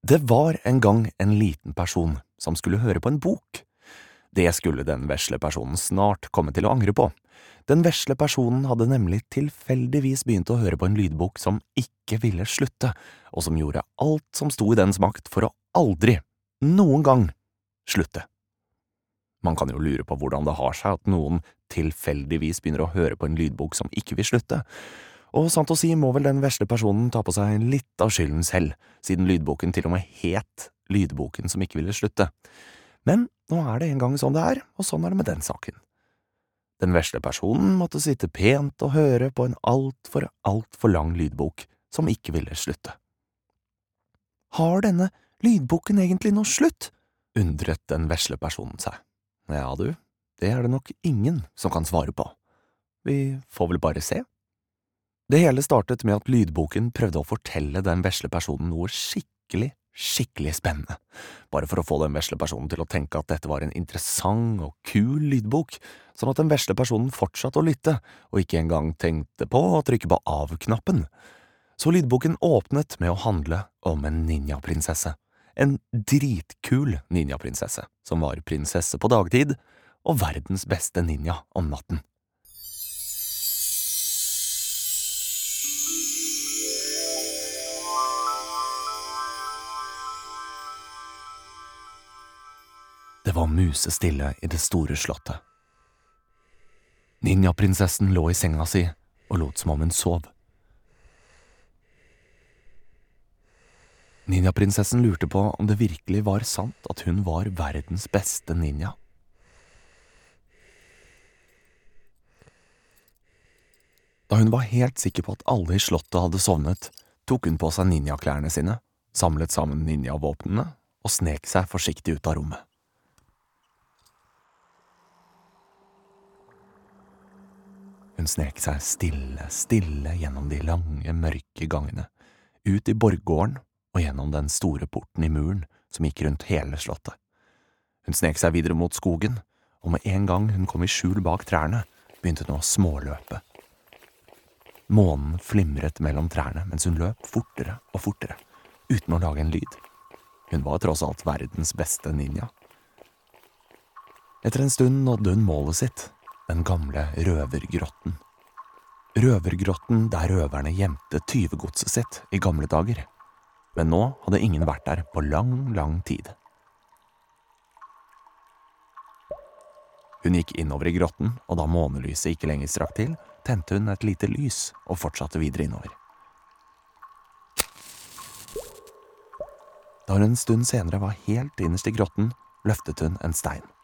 Det var en gang en liten person som skulle høre på en bok. Det skulle den vesle personen snart komme til å angre på. Den vesle personen hadde nemlig tilfeldigvis begynt å høre på en lydbok som ikke ville slutte, og som gjorde alt som sto i dens makt for å aldri, noen gang, slutte. Man kan jo lure på hvordan det har seg at noen tilfeldigvis begynner å høre på en lydbok som ikke vil slutte, og sant å si må vel den vesle personen ta på seg litt av skylden selv, siden lydboken til og med het lydboken som ikke ville slutte. Men nå er det en gang sånn det er, og sånn er det med den saken. Den vesle personen måtte sitte pent og høre på en altfor lang lydbok som ikke ville slutte. Har denne lydboken egentlig noe slutt? Undret den vesle personen seg. Ja du, det er det nok ingen som kan svare på. Vi får vel bare se. Det hele startet med at lydboken prøvde å fortelle den vesle personen noe skikkelig spennende, bare for å få den vesle personen til å tenke at dette var en interessant og kul lydbok, sånn at den vesle personen fortsatte å lytte, og ikke engang tenkte på å trykke på av-knappen. Så lydboken åpnet med å handle om en ninjaprinsesse, en dritkul ninjaprinsesse, som var prinsesse på dagtid, og verdens beste ninja om natten. Det var musestille i det store slottet. Ninjaprinsessen lå i senga si og lot som om hun sov. Ninjaprinsessen lurte på om det virkelig var sant at hun var verdens beste ninja. Da hun var helt sikker på at alle i slottet hadde sovnet, tok hun på seg ninjaklærne sine, samlet sammen ninjavåpnene og snek seg forsiktig ut av rommet. Hun snek seg stille gjennom de lange, mørke gangene, ut i borggården og gjennom den store porten i muren som gikk rundt hele slottet. Hun snek seg videre mot skogen, og med en gang hun kom i skjul bak trærne, begynte hun å småløpe. Månen flimret mellom trærne mens hun løp fortere og fortere, uten å lage en lyd. Hun var tross alt verdens beste ninja. Etter en stund nådde hun målet sitt, den gamle røvergrotten. Røvergrotten der røverne gjemte tyvegodset sitt i gamle dager. Men nå hadde ingen vært der på lang tid. Hun gikk innover i grotten, og da månelyset ikke lenger strakk til, tente hun et lite lys og fortsatte videre innover. Da hun en stund senere var helt innerst i grotten, løftet hun en stein.